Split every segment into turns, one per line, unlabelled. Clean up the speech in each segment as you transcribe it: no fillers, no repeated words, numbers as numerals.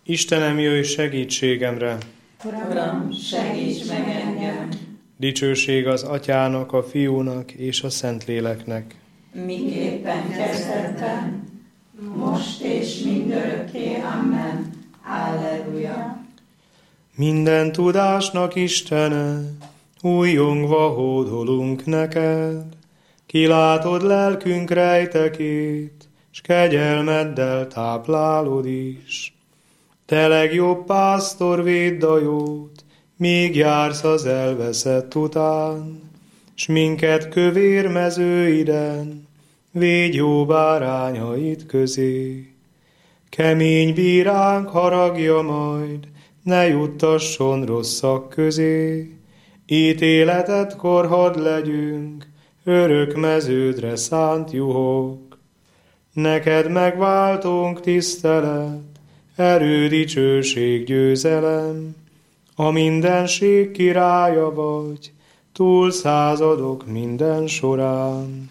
Istenem, jöjj segítségemre!
Uram, segíts meg engem!
Dicsőség az Atyának, a Fiúnak és a Szentléleknek.
Miképpen kezdetben, most és mindörökké. Amen. Alleluja!
Minden tudásnak Istene, újjongva hódolunk neked. Kilátod lelkünk rejtekét, s kegyelmeddel táplálod is. Te legjobb pásztor, védd a jót, míg jársz az elveszett után, s minket kövér mezőiden, védj jó bárányait közé. Kemény bíránk haragja majd, ne juttasson rosszak közé. Ítéletetkor hadd legyünk, örök meződre szánt juhok. Neked megváltunk tisztelet, erő, dicsőség, győzelem, a mindenség királya vagy, túl századok minden során.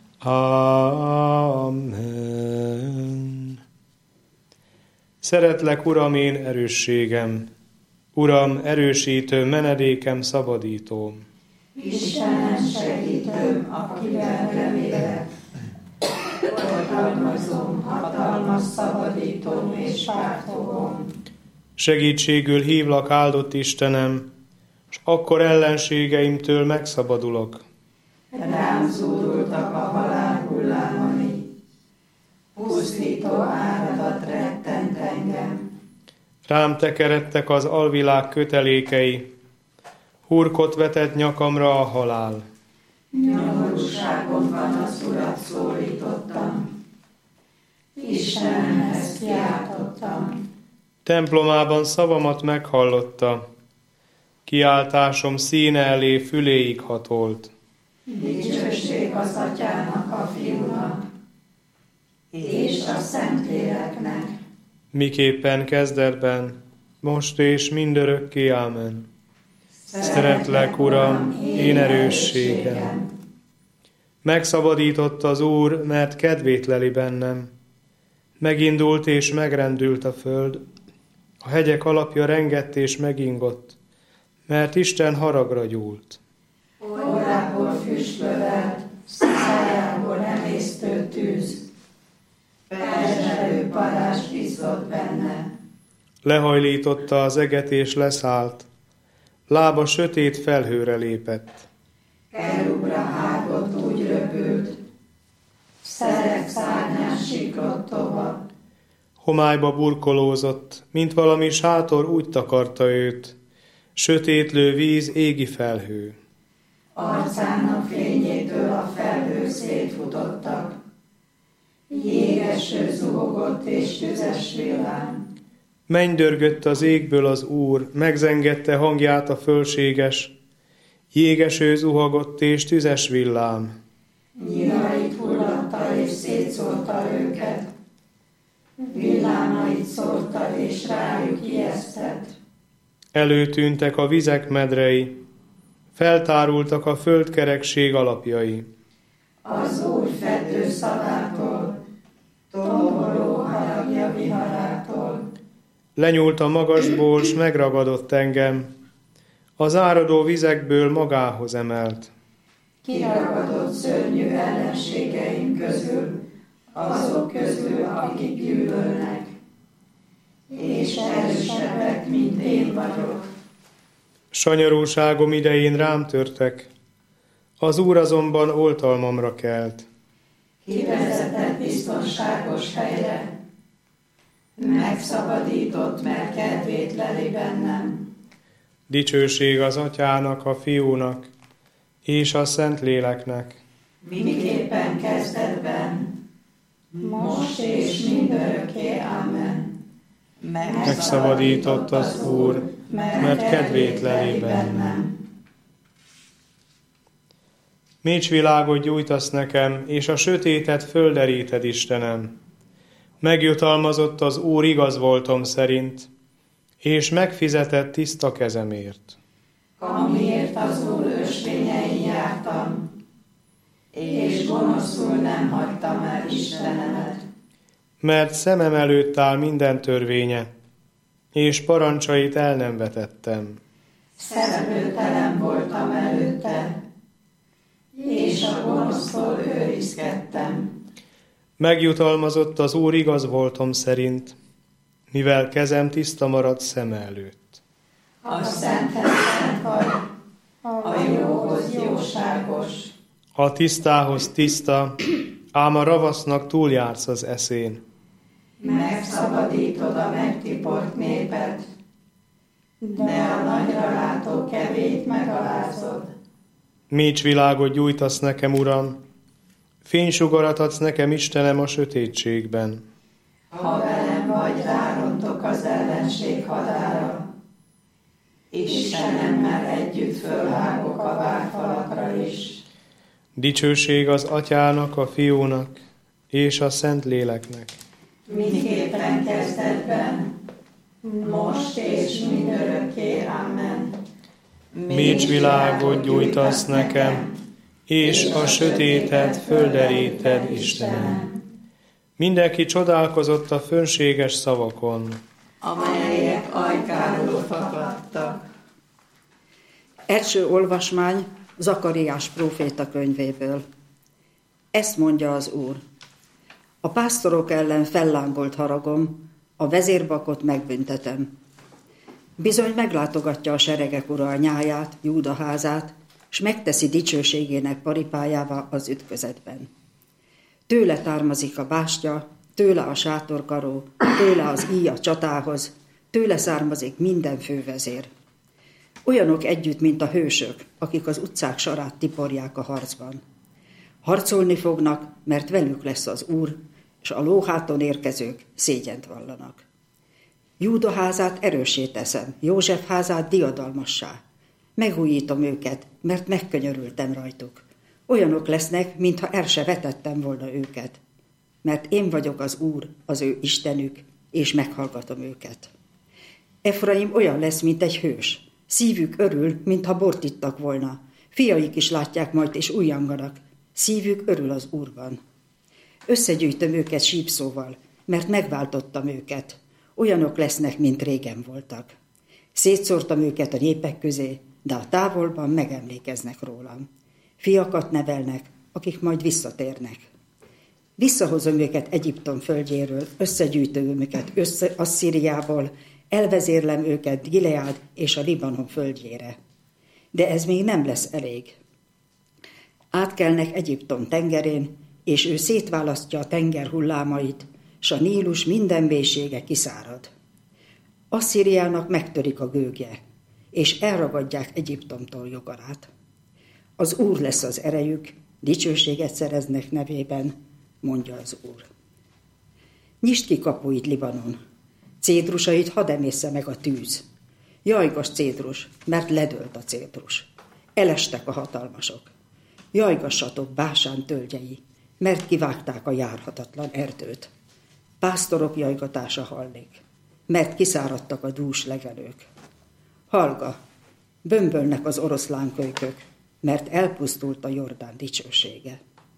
Amen. Szeretlek, Uram, én erősségem, Uram, erősítő menedékem, szabadítóm.
Istenem, segítőm, akivel remélek, oltalmazom, hatalmas szabadítóm és pártfogom.
Segítségül hívlak, áldott Istenem, s akkor ellenségeimtől megszabadulok.
Rám zúdultak a halál hullámai, pusztító áradat rettent engem.
Rám tekeredtek az alvilág kötelékei, hurkot vetett nyakamra a halál.
Nyomorúságomban az Urat szólítottam, Istenemhez kiáltottam.
Templomában szavamat meghallotta, kiáltásom színe elé füléig hatolt.
Dicsőség az Atyának, a Fiúnak, és a Szentléleknek.
Miképpen kezdetben, most és mindörökké. Ámen. Szeretlek, Uram, én erősségem. Megszabadított az Úr, mert kedvét leli bennem. Megindult és megrendült a föld, a hegyek alapja rengett és megingott, mert Isten haragra gyúlt.
Orrából füstlövelt, szájából emésztő tűz, perzselő parázs izzott benne.
Lehajlította az eget és leszállt, lába sötét felhőre lépett.
Kerubra hágott, úgy röpült, szerek szárnyán siklott tovább.
Homályba burkolózott, mint valami sátor, úgy takarta őt, sötétlő víz, égi felhő.
Arcának fényétől a felhők szétfutottak, jégeső zuhogott és tüzes villám.
Mennydörgött az égből az Úr, megzengette hangját a fölséges, jégeső zuhogott és tüzes villám.
Nyilait hullatta és szétszórta őket, villámait szórta és rájuk ijesztett.
Előtűntek a vizek medrei, feltárultak a földkerekség alapjai.
Az Úr fedő szavától, tomboló haragja viharától.
Lenyúlt a magasból, s megragadott engem, az áradó vizekből magához emelt.
Kiragadott szörnyű ellenségeim közül, azok közül, akik gyűlölnek, és erősebbek, mint én vagyok.
Sanyarúságom idején rám törtek, az Úr azonban oltalmamra kelt.
Kivezetett biztonságos helyre, megszabadított, mert kedvét leli bennem.
Dicsőség az Atyának, a Fiúnak és a Szentléleknek.
Miképpen kezdetben, most és mindörökké. Amen.
Megszabadított az Úr, mert kedvét leli bennem. Mécsvilágot gyújtasz nekem, és a sötétet földeríted, Istenem. Megjutalmazott az Úr igaz voltom szerint, és megfizetett tiszta kezemért.
Amiért az Úr ösvényein jártam, és gonoszul nem hagytam el Istenemet.
Mert szemem előtt áll minden törvénye, és parancsait el nem vetettem.
Szerelőtelen voltam előtte, és a gonosztól őrizkedtem.
Megjutalmazott az Úr igaz voltom szerint, mivel kezem tiszta maradt szeme előtt.
A szenthez szent vagy, a jóhoz jóságos.
A tisztához tiszta, ám a ravasznak túljársz az eszén.
Megszabadítod a megtiport népet, de a nagyra látó kevét megalázod.
Mécsvilágot gyújtasz nekem, Uram, fénysugarat adsz nekem, Istenem, a sötétségben.
Ha velem vagy, rárontok az ellenség hadára. Istenemmel együtt fölvágok a várfalakra is.
Dicsőség az Atyának, a Fiúnak és a Szentléleknek.
Miképpen kezdetben, most és mindörökké. Amen.
Mécsvilágot gyújtasz nekem, és a sötétet földeríted, Istenem. Mindenki csodálkozott a fönséges szavakon,
amelyek ajkáról fakadtak.
Első olvasmány Zakariás próféta könyvéből. Ezt mondja az Úr: a pásztorok ellen fellángolt haragom, a vezérbakot megbüntetem. Bizony meglátogatja a seregek ura a nyáját, Júda házát, s megteszi dicsőségének paripájává az ütközetben. Tőle tármazik a bástya, tőle a sátorkaró, tőle az íj a csatához, tőle származik minden fővezér. Olyanok együtt, mint a hősök, akik az utcák sarát tiporják a harcban. Harcolni fognak, mert velük lesz az Úr, és a lóháton érkezők szégyent vallanak. Júda házát erőssé teszem, József házát diadalmassá. Megújítom őket, mert megkönyörültem rajtuk. Olyanok lesznek, mintha el se vetettem volna őket. Mert én vagyok az Úr, az ő Istenük, és meghallgatom őket. Efraim olyan lesz, mint egy hős. Szívük örül, mintha bort ittak volna. Fiaik is látják majd, és ujjanganak. Szívük örül az Úrban. Összegyűjtöm őket sípszóval, mert megváltottam őket. Olyanok lesznek, mint régen voltak. Szétszórtam őket a népek közé, de a távolban megemlékeznek rólam. Fiakat nevelnek, akik majd visszatérnek. Visszahozom őket Egyiptom földjéről, összegyűjtöm őket Asszíriából, elvezérlem őket Gileád és a Libanon földjére. De ez még nem lesz elég. Átkelnek Egyiptom tengerén, és ő szétválasztja a tenger hullámait, s a Nílus minden mélysége kiszárad. Asszíriának megtörik a gőgje, és elragadják Egyiptomtól jogarát. Az Úr lesz az erejük, dicsőséget szereznek nevében, mondja az Úr. Nyisd ki kapuit, Libanon, cédrusait hadd emészze meg a tűz. Jajgas cédrus, mert ledőlt a cédrus. Elestek a hatalmasok. Jajgassatok Básán tölgyei, mert kivágták a járhatatlan erdőt. Pásztorok jajgatása hallik, mert kiszáradtak a dús legelők. Hallga, bömbölnek az oroszlánkölykök, mert elpusztult a Jordán dicsősége.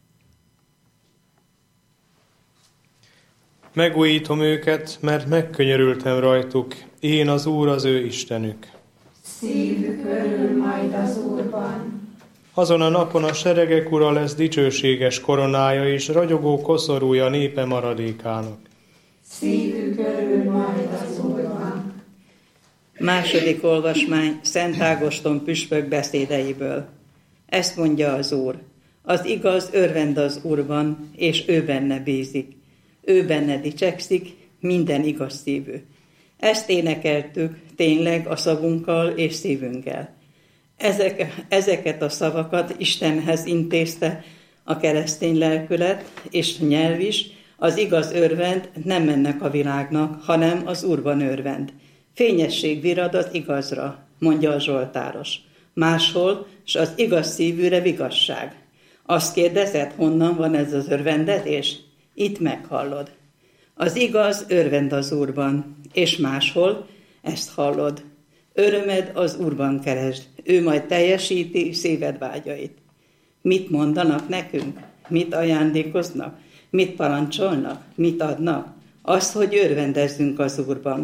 Megújítom őket, mert megkönyörültem rajtuk, én az Úr, az ő Istenük.
Szívük örül majd az Úrban.
Azon a napon a seregek ura lesz dicsőséges koronája és ragyogó koszorúja népe maradékának.
Szívük örül majd az Úrban.
Második olvasmány Szent Ágoston püspök beszédeiből. Ezt mondja az Úr: az igaz örvend az Úrban, és ő benne bízik. Ő benne dicsekszik, minden igaz szívű. Ezt énekeltük tényleg a szavunkkal és szívünkkel. Ezeket a szavakat Istenhez intézte a keresztény lelkület és nyelv is. Az igaz örvend nem ennek a világnak, hanem az Úrban örvend. Fényesség virad az igazra, mondja a zsoltáros. Máshol, s az igaz szívűre vigasság. Azt kérdezed, honnan van ez az örvendetés? Itt meghallod. Az igaz örvend az Úrban, és máshol ezt hallod. Örömed az Úrban keresd, ő majd teljesíti szíved vágyait. Mit mondanak nekünk? Mit ajándékoznak? Mit parancsolnak? Mit adnak? Azt, hogy örvendezzünk az Úrban.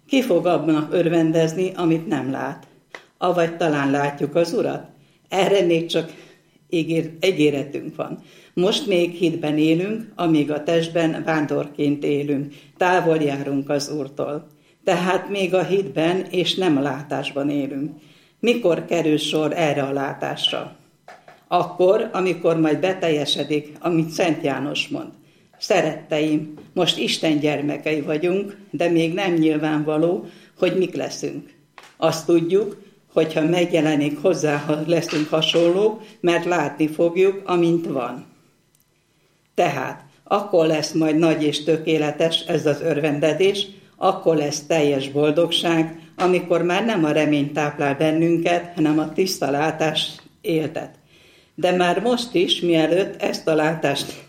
Ki fog abban örvendezni, amit nem lát? Avagy talán látjuk az Urat? Erre még csak ígéretünk van. Most még hitben élünk, amíg a testben vándorként élünk. Távol járunk az Úrtól. Tehát még a hitben és nem a látásban élünk. Mikor kerül sor erre a látásra? Akkor, amikor majd beteljesedik, amit Szent János mond. Szeretteim, most Isten gyermekei vagyunk, de még nem nyilvánvaló, hogy mik leszünk. Azt tudjuk, hogyha megjelenik hozzá, ha leszünk hasonlók, mert látni fogjuk, amint van. Tehát akkor lesz majd nagy és tökéletes ez az örvendezés, akkor lesz teljes boldogság, amikor már nem a remény táplál bennünket, hanem a tiszta látás éltet. De már most is, mielőtt ezt a látást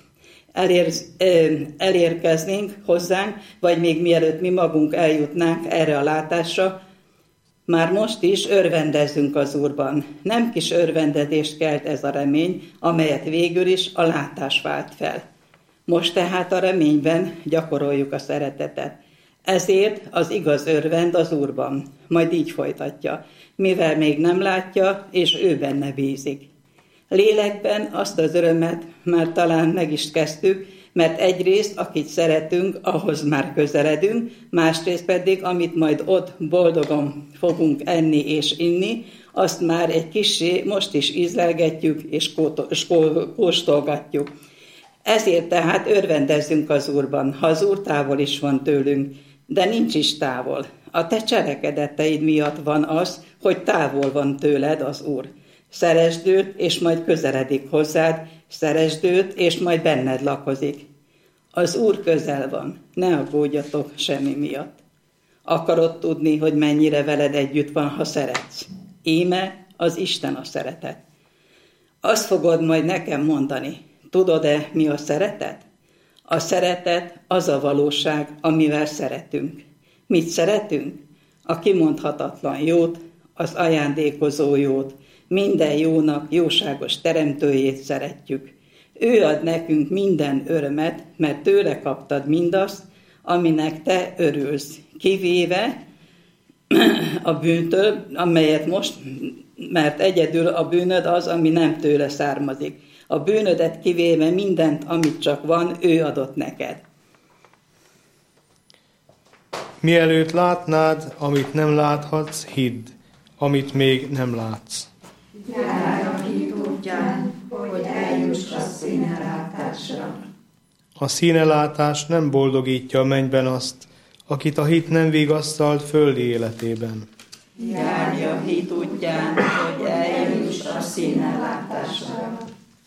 elérkeznénk hozzánk, vagy még mielőtt mi magunk eljutnánk erre a látásra, már most is örvendezzünk az Úrban. Nem kis örvendezést kelt ez a remény, amelyet végül is a látás vált fel. Most tehát a reményben gyakoroljuk a szeretetet. Ezért az igaz örvend az Úrban. Majd így folytatja, mivel még nem látja, és ő benne bízik. Lélekben azt az örömet már talán meg is kezdtük, mert egyrészt, akit szeretünk, ahhoz már közeledünk, másrészt pedig, amit majd ott boldogan fogunk enni és inni, azt már egy kissé most is ízlelgetjük és kóstolgatjuk. Ezért tehát örvendezzünk az Úrban, ha az Úr távol is van tőlünk, de nincs is távol. A te cselekedeteid miatt van az, hogy távol van tőled az Úr. Szeresd őt, és majd közeledik hozzád, szeresd őt, és majd benned lakozik. Az Úr közel van, ne aggódjatok semmi miatt. Akarod tudni, hogy mennyire veled együtt van, ha szeretsz? Íme az Isten a szeretet. Azt fogod majd nekem mondani, tudod-e, mi a szeretet? A szeretet az a valóság, amivel szeretünk. Mit szeretünk? A kimondhatatlan jót, az ajándékozó jót, minden jónak jóságos teremtőjét szeretjük. Ő ad nekünk minden örömet, mert tőle kaptad mindazt, aminek te örülsz, kivéve a bűntől, amelyet most, mert egyedül a bűnöd az, ami nem tőle származik. A bűnödet kivéve mindent, amit csak van, ő adott neked.
Mielőtt látnád, amit nem láthatsz, hidd, amit még nem látsz.
Járj a hit útján, hogy eljuss a színelátásra.
A színelátás nem boldogítja a mennyben azt, akit a hit nem vigasztalt földi életében.
Járj a hit útján, hogy eljuss a színelátásra.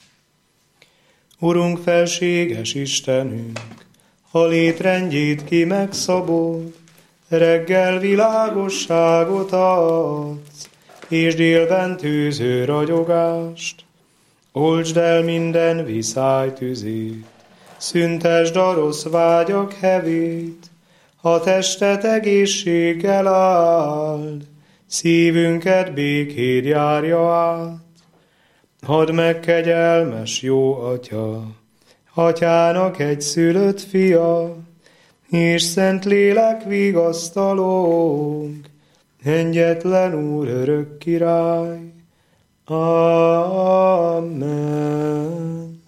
Urunk, felséges Istenünk, a létrendjét ki megszabod, reggel világosságot adsz, és délben tűző ragyogást. Oltsd el minden viszály tüzét, szüntesd a rossz vágyak hevét, a testet egészséggel áld, szívünket békéd járja át. Hadd meg, kegyelmes jó Atya, Atyának egyszülött fia, és Szent Lélek vigasztalónk, egyetlen Úr örök király. Amen.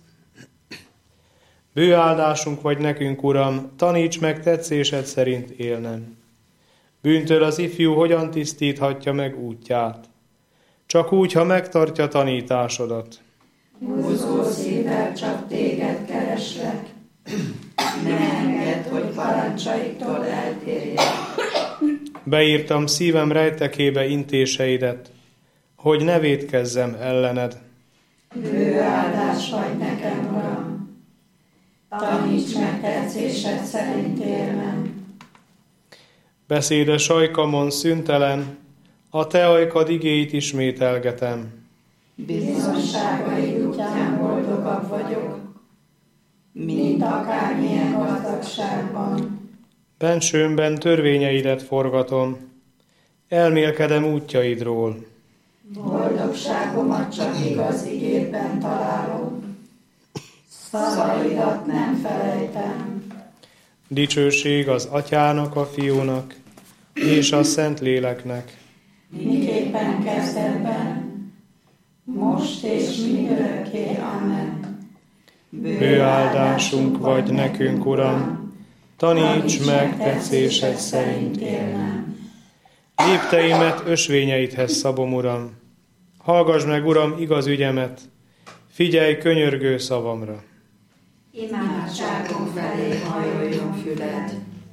Bőáldásunk vagy nekünk, Uram, taníts meg tetszésed szerint élnem. Bűntől az ifjú hogyan tisztíthatja meg útját? Csak úgy, ha megtartja tanításodat.
Búzgó szívvel csak téged kereslek, ne engedd, hogy parancsaiktól eltérjek.
Beírtam szívem rejtekébe intéseidet, hogy ne vétkezzem ellened.
Bőáldás vagy nekem, Uram, taníts meg tetszésed szerint élnem.
Beszédes ajkamon szüntelen, a te ajkad igéit ismételgetem.
Bizonságaid útján boldogabb vagyok, mint akármilyen gazdagságban.
Bensőmben törvényeidet forgatom, elmélkedem útjaidról.
Boldogságomat csak igaz igédben találom, szavaidat nem felejtem.
Dicsőség az Atyának, a Fiúnak, és a Szentléleknek.
miképpen kezdetben, most és mindörökké. Amen.
Bő áldásunk vagy nekünk, Uram, taníts meg tetszésed szerint élnem. Lépteimet ösvényeidhez szabom, Uram. Hallgass meg, Uram, igaz ügyemet, figyelj könyörgő szavamra.
Imádságom felé hajoljon füled,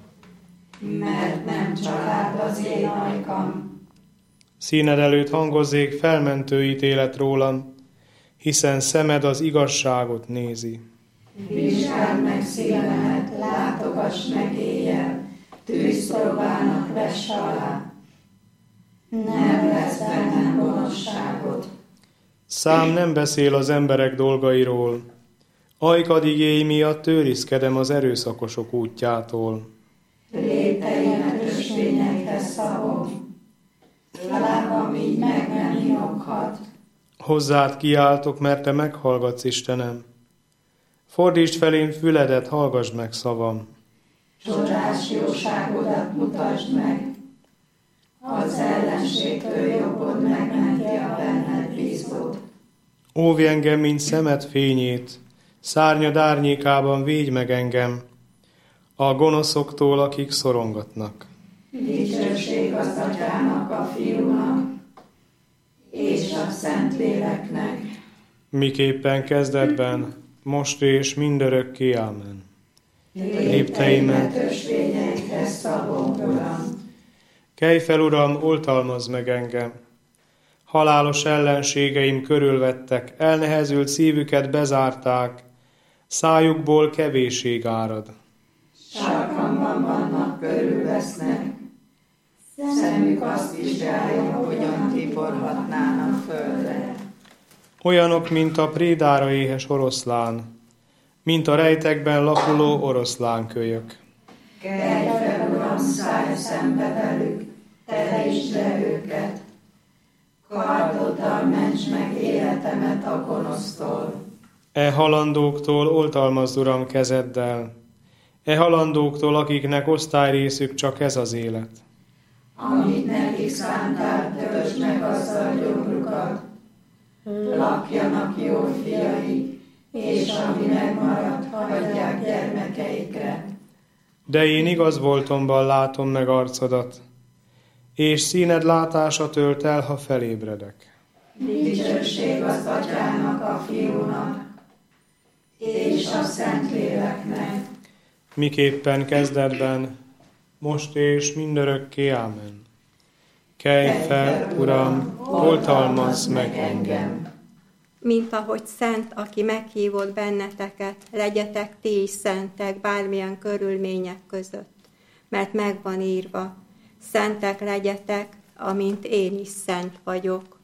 mert nem család az én ajkam.
Színed előtt hangozzék felmentő ítélet rólam, hiszen szemed az igazságot nézi.
Vizsgáld meg szívemet, látogass meg éjjel, tűzpróbának vesse alá. Nem lesz bennem gonoszságot.
Szám nem beszél az emberek dolgairól, ajkad igéi miatt őrizkedem az erőszakosok útjától.
Lépteimet ösvényekhez szabom, lábam így meg nem nyughat.
Hozzád kiáltok, mert te meghallgatsz, Istenem. Fordítsd felém füledet, hallgassd meg szavam.
Csodás jóságodat mutasd meg, az ellenségtől jobbod megmenti a benned bízót.
Óvj engem, mint szemed fényét, szárnyad árnyékában védj meg engem, a gonoszoktól, akik szorongatnak.
Dicsőség az Atyának, a Fiúnak, és a Szentléleknek.
Miképpen kezdetben, most és mindörökké. Ámen.
Lépteimet ösvényeidhez szabom, Uram.
Kelj fel, Uram, oltalmazz meg engem. Halálos ellenségeim körülvettek, elnehezült szívüket bezárták, szájukból kevésség árad.
Sarkamban vannak, körülvesznek, szemük azt vizsgálja, hogyan tiporhatnának földre.
Olyanok, mint a prédára éhes oroszlán, mint a rejtekben lapuló oroszlánkölyök.
Kelj fel, Uram, szállj szembe velük, terítsd le őket. Kardoddal ments meg életemet a gonosztól.
E halandóktól oltalmazd, Uram, kezeddel, e halandóktól, akiknek osztályrészük csak ez az élet.
Amit nekik szántál, töltsd meg azzal gyomrukat. Lakjanak jó fiai, és ami megmaradt, hagyják gyermekeikre.
De én igaz voltomban látom meg arcodat, és színed látása tölt el, ha felébredek.
Dicsőség az Atyának, a Fiúnak, és a Szentléleknek.
Miképpen kezdetben, most és mindörökké. Ámen. Kelj fel, Uram, oltalmazz meg engem.
Mint ahogy szent, aki meghívott benneteket, legyetek ti is szentek bármilyen körülmények között, mert megvan írva, szentek legyetek, amint én is szent vagyok.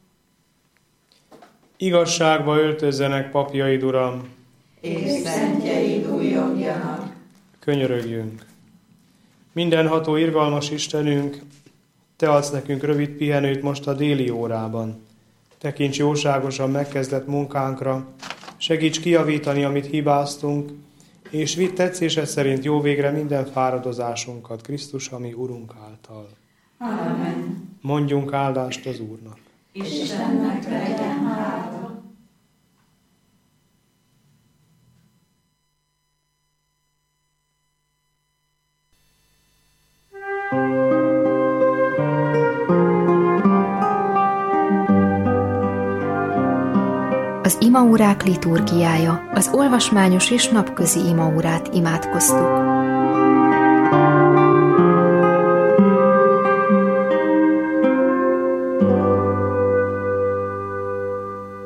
Igazságba öltözzenek papjaid, Uram,
És szentjeid újjongjanak.
könyörögjünk. Mindenható irgalmas Istenünk, Te adsz nekünk rövid pihenőt most a déli órában. Tekints jóságosan megkezdett munkánkra, segíts kijavítani, amit hibáztunk, és vidd tetszésed szerint jó végre minden fáradozásunkat Krisztus, ami Urunk által.
Amen.
Mondjunk áldást az Úrnak.
Istennek legyen hála.
Az imaórák liturgiája, az olvasmányos és napközi imaórát imádkoztuk.